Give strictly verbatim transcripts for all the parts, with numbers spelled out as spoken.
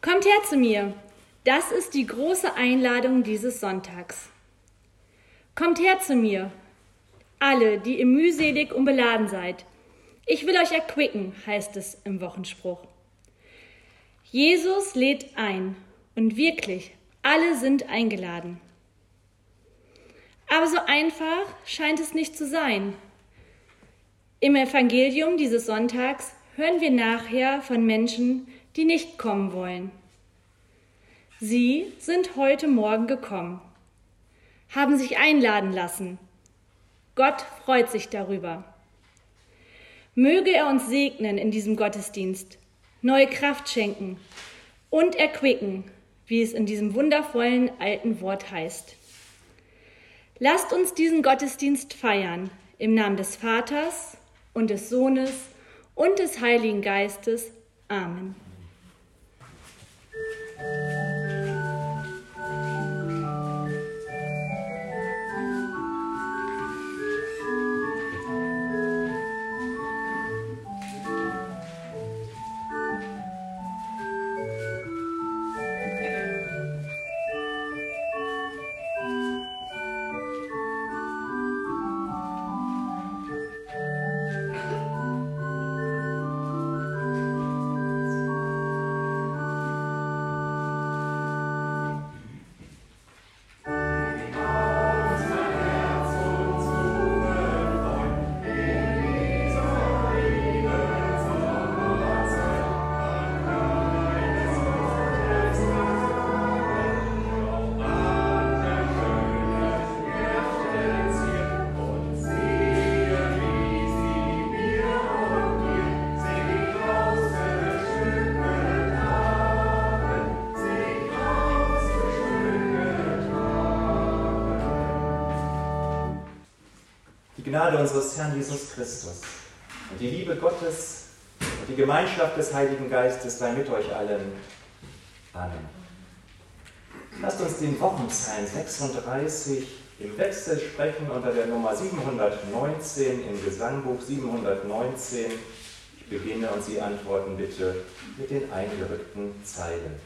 Kommt her zu mir. Das ist die große Einladung dieses Sonntags. Kommt her zu mir, alle, die ihr mühselig und beladen seid. Ich will euch erquicken, heißt es im Wochenspruch. Jesus lädt ein und wirklich, alle sind eingeladen. Aber so einfach scheint es nicht zu sein. Im Evangelium dieses Sonntags hören wir nachher von Menschen, die nicht kommen wollen. Sie sind heute Morgen gekommen, haben sich einladen lassen. Gott freut sich darüber. Möge er uns segnen in diesem Gottesdienst, neue Kraft schenken und erquicken, wie es in diesem wundervollen alten Wort heißt. Lasst uns diesen Gottesdienst feiern, im Namen des Vaters und des Sohnes und des Heiligen Geistes. Amen. Die Gnade unseres Herrn Jesus Christus und die Liebe Gottes und die Gemeinschaft des Heiligen Geistes sei mit euch allen. Amen. Lasst uns den Wochenpsalm sechsunddreißig im Wechsel sprechen unter der Nummer siebenhundertneunzehn im Gesangbuch siebenhundertneunzehn. Ich beginne und Sie antworten bitte mit den eingerückten Zeilen.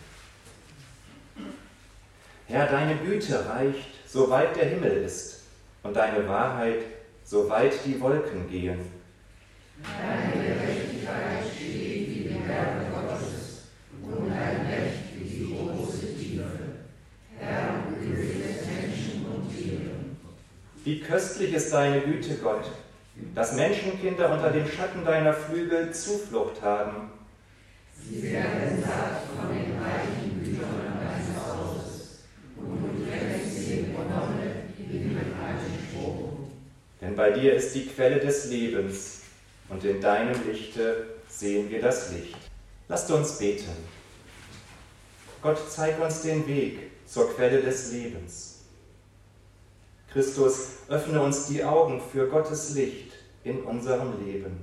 Herr, deine Güte reicht, soweit der Himmel ist, und deine Wahrheit, soweit die Wolken gehen. Deine Gerechtigkeit steht wie die Berge Gottes und dein Recht wie die große Tiefe. Herr, Güte des Menschen und Tieren. Wie köstlich ist deine Güte, Gott, dass Menschenkinder unter dem Schatten deiner Flügel Zuflucht haben. Sie werden satt von den reichen Gütern deines Hauses und du trägst sie in Wonne wie mit einem Strom. Denn bei dir ist die Quelle des Lebens, und in deinem Lichte sehen wir das Licht. Lasst uns beten. Gott, zeig uns den Weg zur Quelle des Lebens. Christus, öffne uns die Augen für Gottes Licht in unserem Leben.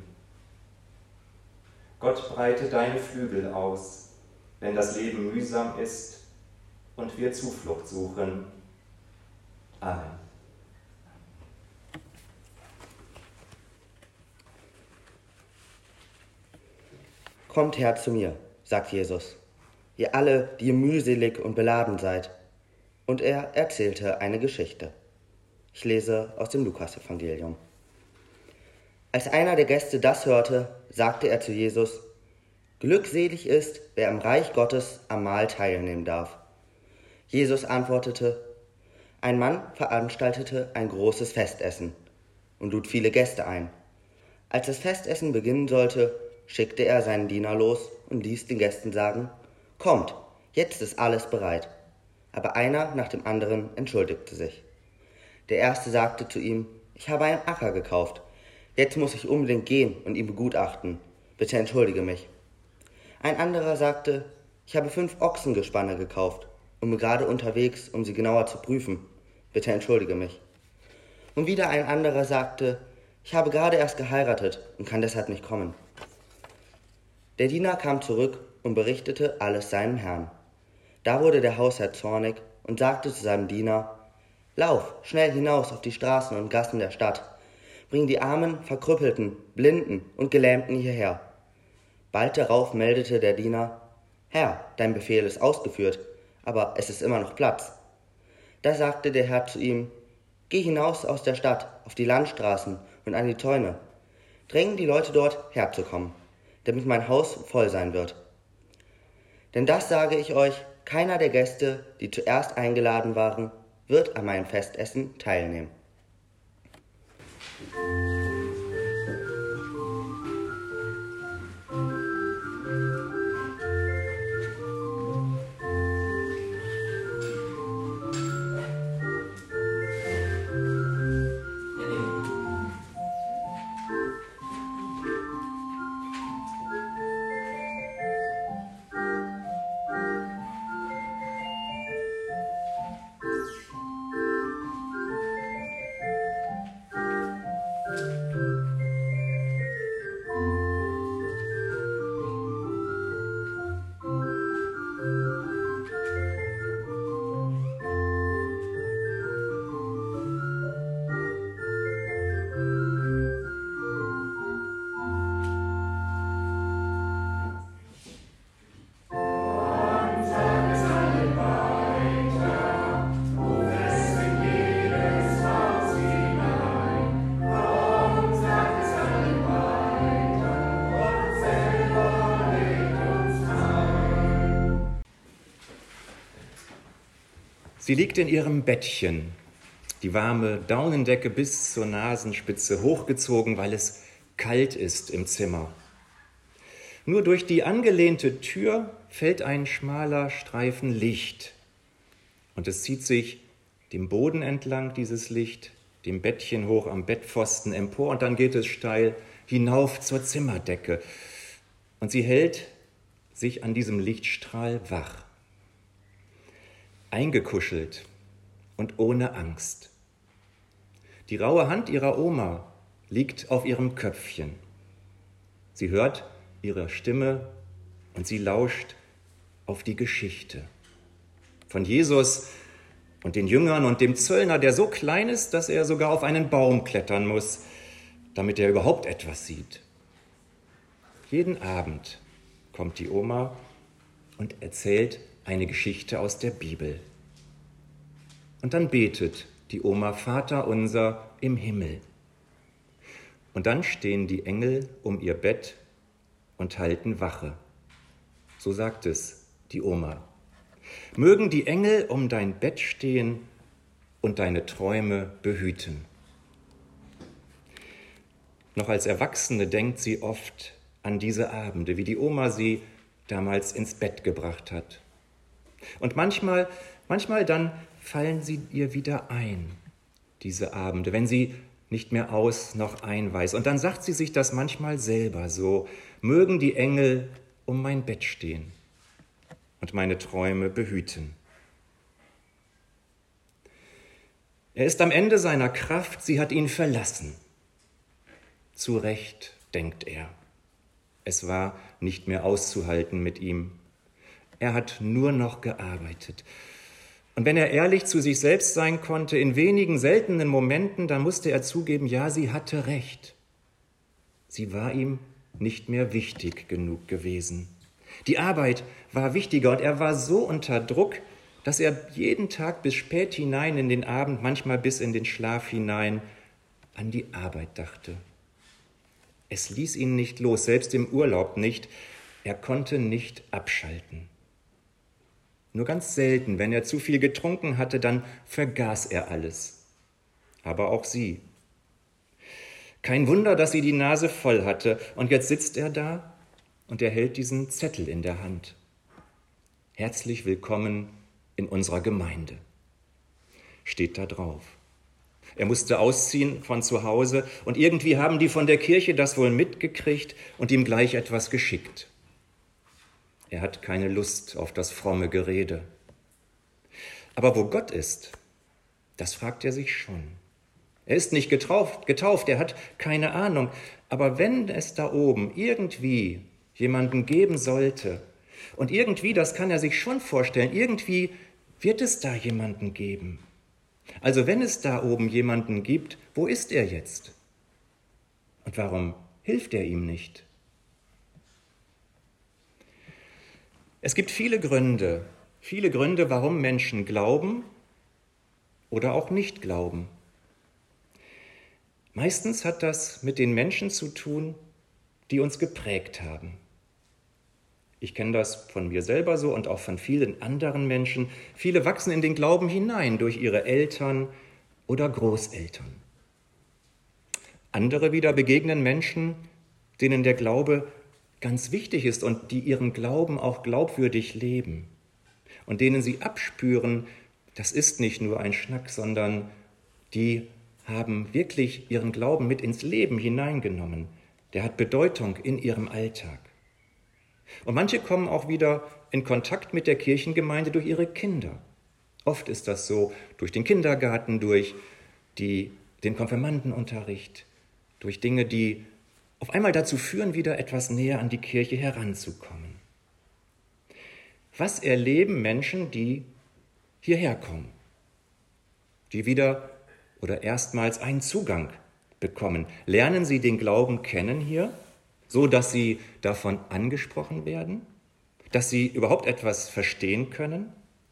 Gott, breite deine Flügel aus, wenn das Leben mühsam ist und wir Zuflucht suchen. Amen. Kommt her zu mir, sagt Jesus, ihr alle, die ihr mühselig und beladen seid. Und er erzählte eine Geschichte. Ich lese aus dem Lukas-Evangelium. Als einer der Gäste das hörte, sagte er zu Jesus: Glückselig ist, wer im Reich Gottes am Mahl teilnehmen darf. Jesus antwortete: Ein Mann veranstaltete ein großes Festessen und lud viele Gäste ein. Als das Festessen beginnen sollte, schickte er seinen Diener los und ließ den Gästen sagen: Kommt, jetzt ist alles bereit. Aber einer nach dem anderen entschuldigte sich. Der erste sagte zu ihm: Ich habe einen Acker gekauft. Jetzt muss ich unbedingt gehen und ihn begutachten. Bitte entschuldige mich. Ein anderer sagte: Ich habe fünf Ochsengespanne gekauft und bin gerade unterwegs, um sie genauer zu prüfen. Bitte entschuldige mich. Und wieder ein anderer sagte: Ich habe gerade erst geheiratet und kann deshalb nicht kommen. Der Diener kam zurück und berichtete alles seinem Herrn. Da wurde der Hausherr zornig und sagte zu seinem Diener: Lauf schnell hinaus auf die Straßen und Gassen der Stadt. Bring die Armen, Verkrüppelten, Blinden und Gelähmten hierher. Bald darauf meldete der Diener: Herr, dein Befehl ist ausgeführt, aber es ist immer noch Platz. Da sagte der Herr zu ihm, geh hinaus aus der Stadt, auf die Landstraßen und an die Zäune. Drängen die Leute dort, herzukommen, damit mein Haus voll sein wird. Denn das sage ich euch, keiner der Gäste, die zuerst eingeladen waren, wird an meinem Festessen teilnehmen. Sie liegt in ihrem Bettchen, die warme Daunendecke bis zur Nasenspitze hochgezogen, weil es kalt ist im Zimmer. Nur durch die angelehnte Tür fällt ein schmaler Streifen Licht und es zieht sich dem Boden entlang, dieses Licht, dem Bettchen hoch am Bettpfosten empor und dann geht es steil hinauf zur Zimmerdecke und sie hält sich an diesem Lichtstrahl wach. Eingekuschelt und ohne Angst. Die raue Hand ihrer Oma liegt auf ihrem Köpfchen. Sie hört ihre Stimme und sie lauscht auf die Geschichte von Jesus und den Jüngern und dem Zöllner, der so klein ist, dass er sogar auf einen Baum klettern muss, damit er überhaupt etwas sieht. Jeden Abend kommt die Oma und erzählt eine Geschichte aus der Bibel. Und dann betet die Oma Vater unser im Himmel. Und dann stehen die Engel um ihr Bett und halten Wache. So sagt es die Oma. Mögen die Engel um dein Bett stehen und deine Träume behüten. Noch als Erwachsene denkt sie oft an diese Abende, wie die Oma sie damals ins Bett gebracht hat. Und manchmal, manchmal dann fallen sie ihr wieder ein, diese Abende, wenn sie nicht mehr aus noch ein weiß. Und dann sagt sie sich das manchmal selber so, mögen die Engel um mein Bett stehen und meine Träume behüten. Er ist am Ende seiner Kraft, sie hat ihn verlassen. Zu Recht, denkt er. Es war nicht mehr auszuhalten mit ihm. Er hat nur noch gearbeitet. Und wenn er ehrlich zu sich selbst sein konnte, in wenigen seltenen Momenten, dann musste er zugeben, ja, sie hatte recht. Sie war ihm nicht mehr wichtig genug gewesen. Die Arbeit war wichtiger und er war so unter Druck, dass er jeden Tag bis spät hinein in den Abend, manchmal bis in den Schlaf hinein, an die Arbeit dachte. Es ließ ihn nicht los, selbst im Urlaub nicht. Er konnte nicht abschalten. Nur ganz selten, wenn er zu viel getrunken hatte, dann vergaß er alles. Aber auch sie. Kein Wunder, dass sie die Nase voll hatte. Und jetzt sitzt er da und er hält diesen Zettel in der Hand. Herzlich willkommen in unserer Gemeinde. Steht da drauf. Er musste ausziehen von zu Hause und irgendwie haben die von der Kirche das wohl mitgekriegt und ihm gleich etwas geschickt. Er hat keine Lust auf das fromme Gerede. Aber wo Gott ist, das fragt er sich schon. Er ist nicht getauft, getauft, er hat keine Ahnung. Aber wenn es da oben irgendwie jemanden geben sollte, und irgendwie, das kann er sich schon vorstellen, irgendwie wird es da jemanden geben. Also wenn es da oben jemanden gibt, wo ist er jetzt? Und warum hilft er ihm nicht? Es gibt viele Gründe, viele Gründe, warum Menschen glauben oder auch nicht glauben. Meistens hat das mit den Menschen zu tun, die uns geprägt haben. Ich kenne das von mir selber so und auch von vielen anderen Menschen. Viele wachsen in den Glauben hinein durch ihre Eltern oder Großeltern. Andere wieder begegnen Menschen, denen der Glaube ganz wichtig ist und die ihren Glauben auch glaubwürdig leben und denen sie abspüren, das ist nicht nur ein Schnack, sondern die haben wirklich ihren Glauben mit ins Leben hineingenommen. Der hat Bedeutung in ihrem Alltag. Und manche kommen auch wieder in Kontakt mit der Kirchengemeinde durch ihre Kinder. Oft ist das so durch den Kindergarten, durch die, den Konfirmandenunterricht, durch Dinge, die auf einmal dazu führen, wieder etwas näher an die Kirche heranzukommen. Was erleben Menschen, die hierher kommen, die wieder oder erstmals einen Zugang bekommen? Lernen sie den Glauben kennen hier, so dass sie davon angesprochen werden, dass sie überhaupt etwas verstehen können?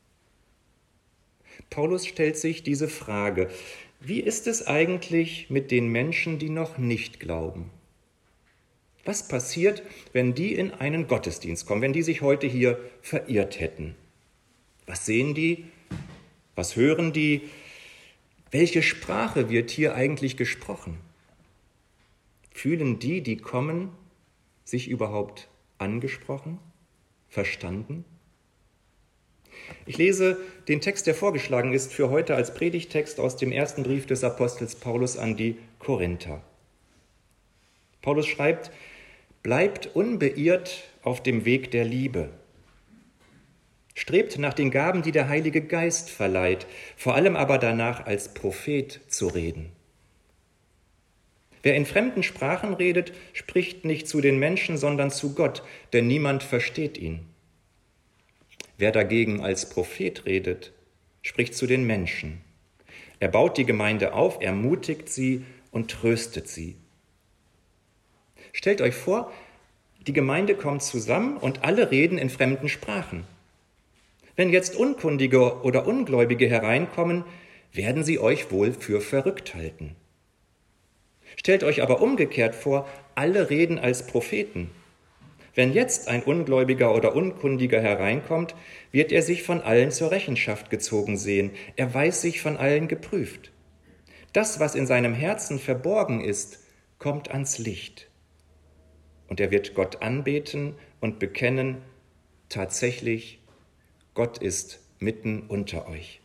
Paulus stellt sich diese Frage: Wie ist es eigentlich mit den Menschen, die noch nicht glauben? Was passiert, wenn die in einen Gottesdienst kommen, wenn die sich heute hier verirrt hätten? Was sehen die? Was hören die? Welche Sprache wird hier eigentlich gesprochen? Fühlen die, die kommen, sich überhaupt angesprochen, verstanden? Ich lese den Text, der vorgeschlagen ist für heute als Predigtext aus dem ersten Brief des Apostels Paulus an die Korinther. Paulus schreibt: Bleibt unbeirrt auf dem Weg der Liebe. Strebt nach den Gaben, die der Heilige Geist verleiht, vor allem aber danach, als Prophet zu reden. Wer in fremden Sprachen redet, spricht nicht zu den Menschen, sondern zu Gott, denn niemand versteht ihn. Wer dagegen als Prophet redet, spricht zu den Menschen. Er baut die Gemeinde auf, ermutigt sie und tröstet sie. Stellt euch vor, die Gemeinde kommt zusammen und alle reden in fremden Sprachen. Wenn jetzt Unkundige oder Ungläubige hereinkommen, werden sie euch wohl für verrückt halten. Stellt euch aber umgekehrt vor, alle reden als Propheten. Wenn jetzt ein Ungläubiger oder Unkundiger hereinkommt, wird er sich von allen zur Rechenschaft gezogen sehen. Er weiß sich von allen geprüft. Das, was in seinem Herzen verborgen ist, kommt ans Licht. Und er wird Gott anbeten und bekennen, tatsächlich, Gott ist mitten unter euch.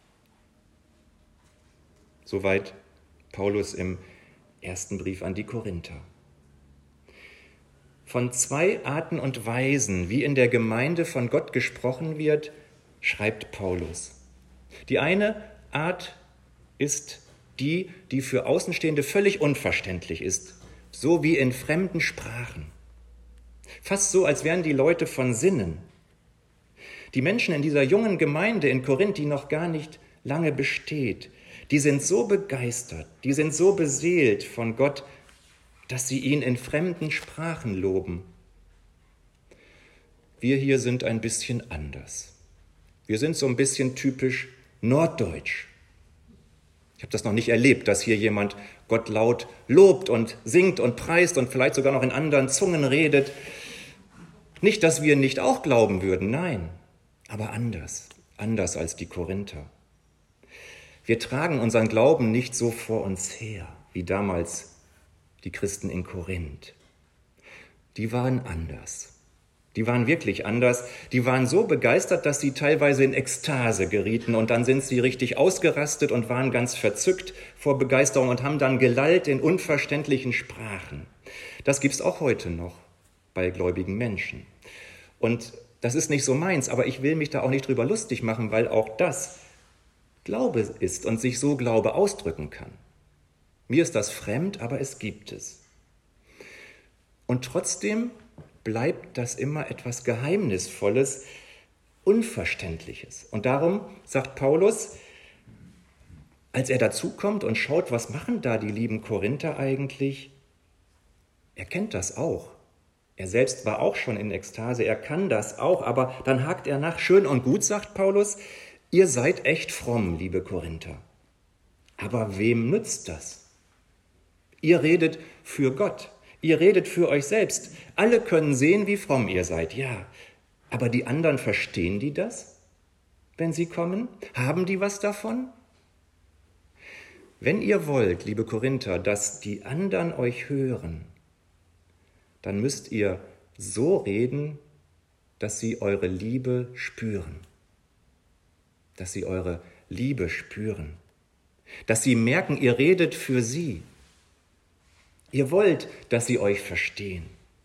Soweit Paulus im ersten Brief an die Korinther. Von zwei Arten und Weisen, wie in der Gemeinde von Gott gesprochen wird, schreibt Paulus. Die eine Art ist die, die für Außenstehende völlig unverständlich ist, so wie in fremden Sprachen. Fast so, als wären die Leute von Sinnen. Die Menschen in dieser jungen Gemeinde in Korinth, die noch gar nicht lange besteht, die sind so begeistert, die sind so beseelt von Gott, dass sie ihn in fremden Sprachen loben. Wir hier sind ein bisschen anders. Wir sind so ein bisschen typisch norddeutsch. Ich habe das noch nicht erlebt, dass hier jemand Gott laut lobt und singt und preist und vielleicht sogar noch in anderen Zungen redet. Nicht, dass wir nicht auch glauben würden, nein, aber anders, anders als die Korinther. Wir tragen unseren Glauben nicht so vor uns her, wie damals die Christen in Korinth. Die waren anders. Die waren wirklich anders. Die waren so begeistert, dass sie teilweise in Ekstase gerieten und dann sind sie richtig ausgerastet und waren ganz verzückt vor Begeisterung und haben dann gelallt in unverständlichen Sprachen. Das gibt's auch heute noch bei gläubigen Menschen. Und das ist nicht so meins, aber ich will mich da auch nicht drüber lustig machen, weil auch das Glaube ist und sich so Glaube ausdrücken kann. Mir ist das fremd, aber es gibt es. Und trotzdem bleibt das immer etwas Geheimnisvolles, Unverständliches. Und darum sagt Paulus, als er dazukommt und schaut, was machen da die lieben Korinther eigentlich, er kennt das auch. Er selbst war auch schon in Ekstase, er kann das auch, aber dann hakt er nach. Schön und gut, sagt Paulus, ihr seid echt fromm, liebe Korinther. Aber wem nützt das? Ihr redet für Gott, ihr redet für euch selbst. Alle können sehen, wie fromm ihr seid, ja. Aber die anderen, verstehen die das, wenn sie kommen? Haben die was davon? Wenn ihr wollt, liebe Korinther, dass die anderen euch hören, dann müsst ihr so reden, dass sie eure Liebe spüren. Dass sie eure Liebe spüren. Dass sie merken, ihr redet für sie. Ihr wollt, dass sie euch verstehen.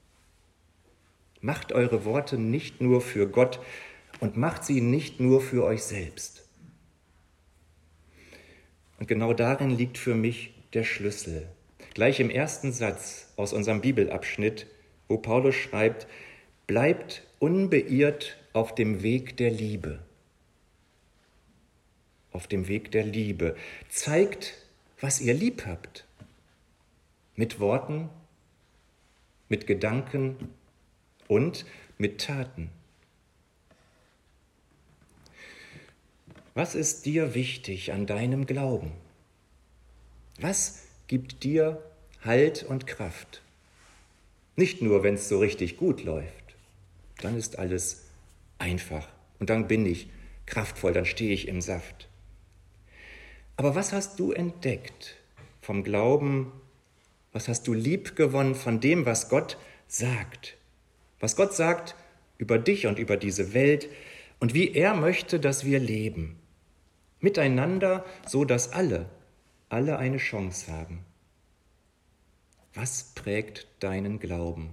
Macht eure Worte nicht nur für Gott und macht sie nicht nur für euch selbst. Und genau darin liegt für mich der Schlüssel. Gleich im ersten Satz aus unserem Bibelabschnitt, wo Paulus schreibt, bleibt unbeirrt auf dem Weg der Liebe. Auf dem Weg der Liebe. Zeigt, was ihr lieb habt. Mit Worten, mit Gedanken und mit Taten. Was ist dir wichtig an deinem Glauben? Was gibt dir Halt und Kraft? Nicht nur, wenn es so richtig gut läuft. Dann ist alles einfach und dann bin ich kraftvoll, dann stehe ich im Saft. Aber was hast du entdeckt vom Glauben? Was hast du liebgewonnen von dem, was Gott sagt? Was Gott sagt über dich und über diese Welt und wie er möchte, dass wir leben. Miteinander, so dass alle, alle eine Chance haben. Was prägt deinen Glauben?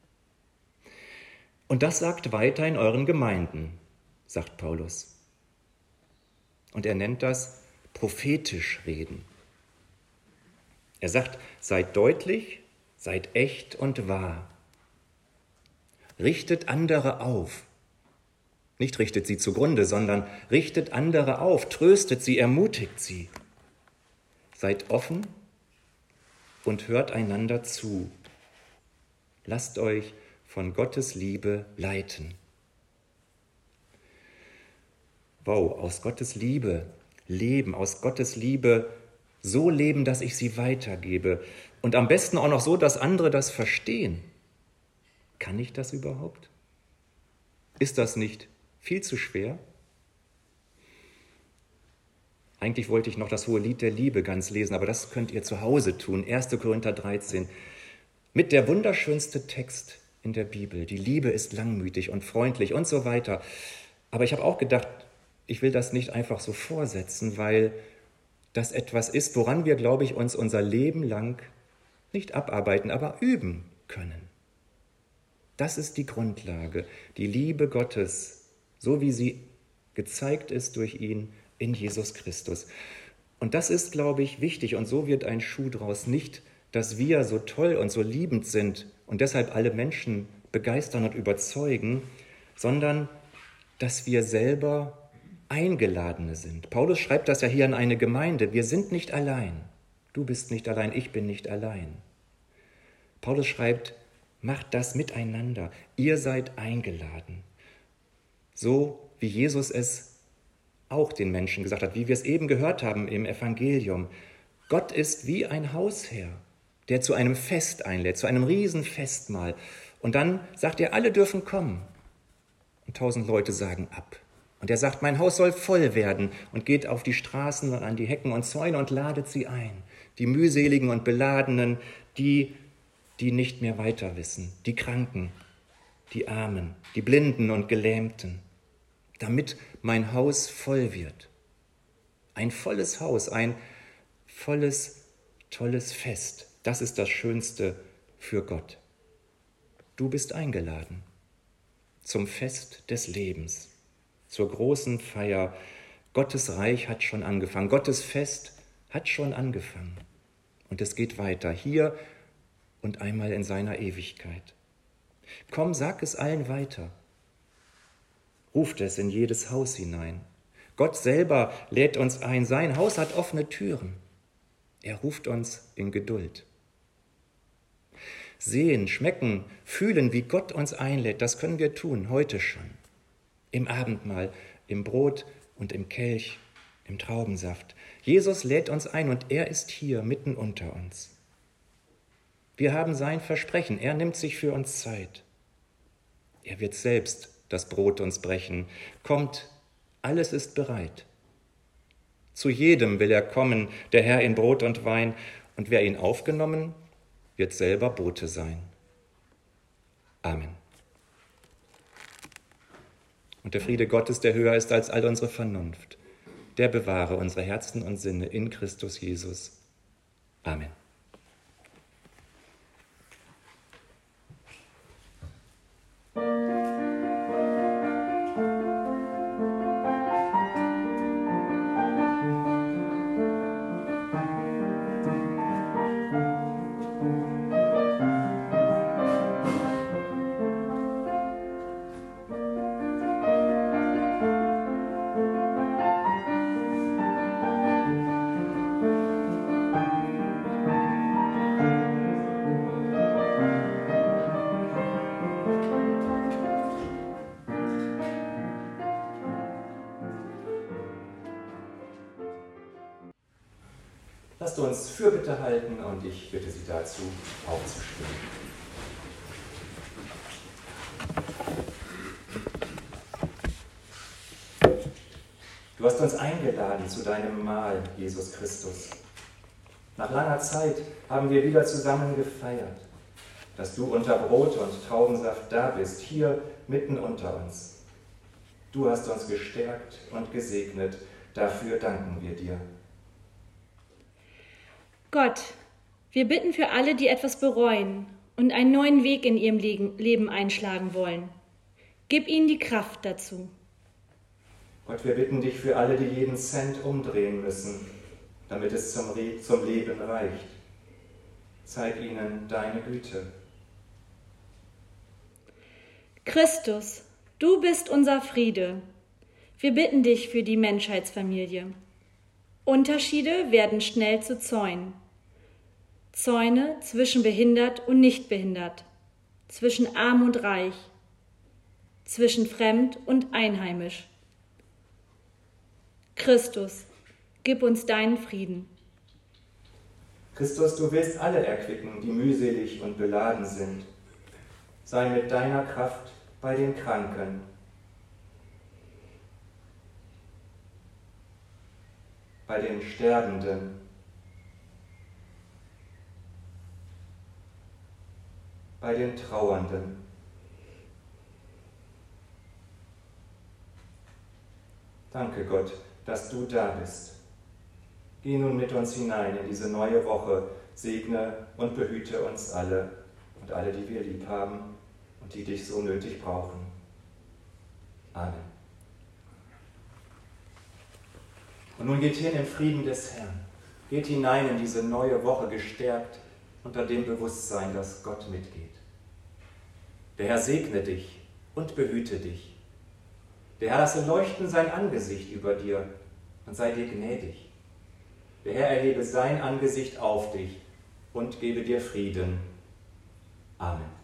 Und das sagt weiter in euren Gemeinden, sagt Paulus. Und er nennt das prophetisch reden. Er sagt, seid deutlich, seid echt und wahr. Richtet andere auf. Nicht richtet sie zugrunde, sondern richtet andere auf, tröstet sie, ermutigt sie. Seid offen und hört einander zu. Lasst euch von Gottes Liebe leiten. Wow, aus Gottes Liebe leben, aus Gottes Liebe so leben, dass ich sie weitergebe. Und am besten auch noch so, dass andere das verstehen. Kann ich das überhaupt? Ist das nicht viel zu schwer? Eigentlich wollte ich noch das hohe Lied der Liebe ganz lesen, aber das könnt ihr zu Hause tun. erster Korinther dreizehn. Mit der wunderschönste Text in der Bibel. Die Liebe ist langmütig und freundlich und so weiter. Aber ich habe auch gedacht, ich will das nicht einfach so vorsetzen, weil das etwas ist, woran wir, glaube ich, uns unser Leben lang nicht abarbeiten, aber üben können. Das ist die Grundlage, die Liebe Gottes, so wie sie gezeigt ist durch ihn in Jesus Christus. Und das ist, glaube ich, wichtig. Und so wird ein Schuh draus. Nicht, dass wir so toll und so liebend sind und deshalb alle Menschen begeistern und überzeugen, sondern dass wir selber Eingeladene sind. Paulus schreibt das ja hier an eine Gemeinde. Wir sind nicht allein. Du bist nicht allein, ich bin nicht allein. Paulus schreibt, macht das miteinander. Ihr seid eingeladen. So wie Jesus es auch den Menschen gesagt hat, wie wir es eben gehört haben im Evangelium. Gott ist wie ein Hausherr, der zu einem Fest einlädt, zu einem Riesenfestmahl. Und dann sagt er, alle dürfen kommen. Und tausend Leute sagen ab. Und er sagt, mein Haus soll voll werden und geht auf die Straßen und an die Hecken und Zäune und ladet sie ein. Die mühseligen und Beladenen, die, die nicht mehr weiter wissen, die Kranken, die Armen, die Blinden und Gelähmten, damit mein Haus voll wird. Ein volles Haus, ein volles, tolles Fest. Das ist das Schönste für Gott. Du bist eingeladen zum Fest des Lebens. Zur großen Feier. Gottes Reich hat schon angefangen. Gottes Fest hat schon angefangen. Und es geht weiter, hier und einmal in seiner Ewigkeit. Komm, sag es allen weiter. Ruft es in jedes Haus hinein. Gott selber lädt uns ein. Sein Haus hat offene Türen. Er ruft uns in Geduld. sehen, schmecken, fühlen, wie Gott uns einlädt, das können wir tun, heute schon. Im Abendmahl, im Brot und im Kelch, im Traubensaft. Jesus lädt uns ein und er ist hier mitten unter uns. Wir haben sein Versprechen, er nimmt sich für uns Zeit. Er wird selbst das Brot uns brechen. Kommt, alles ist bereit. Zu jedem will er kommen, der Herr in Brot und Wein, und wer ihn aufgenommen, wird selber Bote sein. Amen. Und der Friede Gottes, der höher ist als all unsere Vernunft, der bewahre unsere Herzen und Sinne in Christus Jesus. Amen. Lasst uns Fürbitte halten und ich bitte Sie dazu, aufzustehen. Du hast uns eingeladen zu deinem Mahl, Jesus Christus. Nach langer Zeit haben wir wieder zusammen gefeiert, dass du unter Brot und Traubensaft da bist, hier mitten unter uns. Du hast uns gestärkt und gesegnet, dafür danken wir dir. Gott, wir bitten für alle, die etwas bereuen und einen neuen Weg in ihrem Leben einschlagen wollen. Gib ihnen die Kraft dazu. Gott, wir bitten dich für alle, die jeden Cent umdrehen müssen, damit es zum, Re- zum Leben reicht. Zeig ihnen deine Güte. Christus, du bist unser Friede. Wir bitten dich für die Menschheitsfamilie. Unterschiede werden schnell zu Zäunen. Zäune zwischen behindert und nicht behindert, zwischen arm und reich, zwischen fremd und einheimisch. Christus, gib uns deinen Frieden. Christus, du willst alle erquicken, die mühselig und beladen sind. Sei mit deiner Kraft bei den Kranken. Bei den Sterbenden, bei den Trauernden. Danke, Gott, dass du da bist. Geh nun mit uns hinein in diese neue Woche, segne und behüte uns alle und alle, die wir lieb haben und die dich so nötig brauchen. Amen. Und nun geht hin im Frieden des Herrn. Geht hinein in diese neue Woche gestärkt unter dem Bewusstsein, dass Gott mitgeht. Der Herr segne dich und behüte dich. Der Herr lasse leuchten sein Angesicht über dir und sei dir gnädig. Der Herr erhebe sein Angesicht auf dich und gebe dir Frieden. Amen.